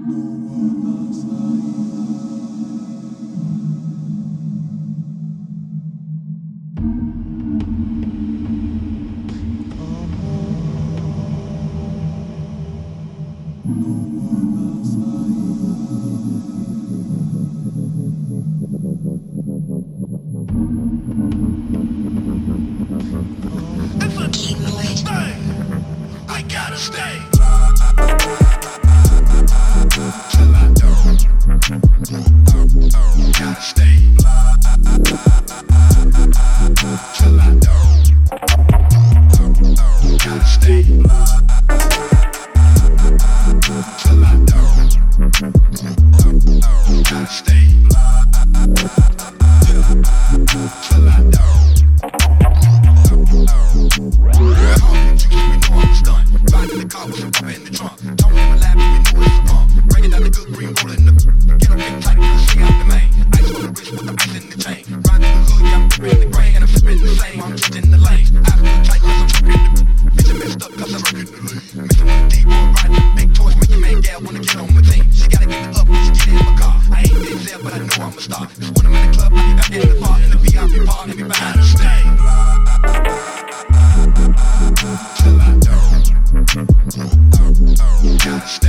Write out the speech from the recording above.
I gotta stay till I don't. Gotta stay till I don't. Gotta stay till I don't. Gotta stay till I don't. Riding the car with a pump in the trunk. Don't in my lap, you know it's wrong. Breaking down the good green, rolling the get up and tight, stay out the main. Ice on the wrist with the ice in the chain. Riding the hood, yeah, I'm flipping the grain. And I'm flipping the same, I'm just in the lane. I feel tight cause I'm tripping the bitch, I'm messed up cause I'm working the lane. Messing with the D-boy, riding the big toys. Make your man gal wanna get on my team. She gotta get it up when she get in my car. I ain't been there, but I know I'm a star. Cause when I'm in the club, I be back in the bar. In the VIP bar, and be behind the stay till I don't. Gotta stay